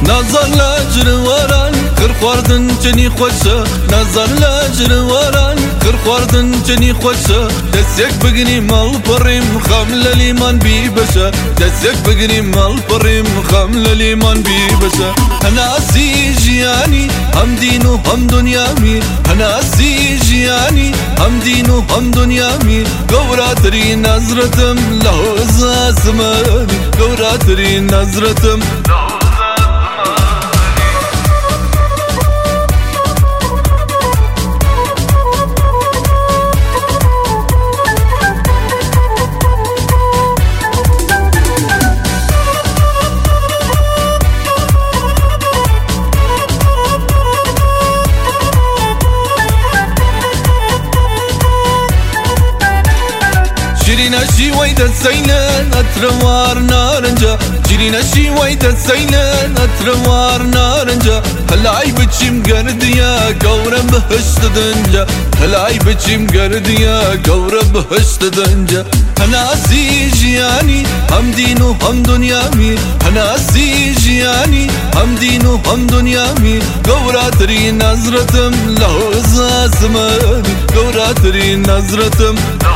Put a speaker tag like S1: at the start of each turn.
S1: نظر لجرواران کر خواردن چنی خوشه نظر لجرواران کر خواردن چنی خوشه دستک بگنی مال پریم خم للیمان بی بشه دستک بگنی مال پریم خم للیمان بی بشه هناسی جیانی هم دین و هم دنیامی هناسی جیانی هم دین و هم دنیامی گوراتری نظرتم لحوز آسمانی گوراتری نظرتم شيرين ويدا سيلان أتروار نارنجا شيرين ويدا سيلان أتروار نارنجا هلاي بتشم قرديا قورم بهشت دنجا هلاي بتشم قرديا قورم بهشت دنجا هناسي جياني هم دين وهم دنيامي هناسي جياني هم دين وهم دنيامي قوراتري نظرتم لحوز آسماني قوراتري نظرتم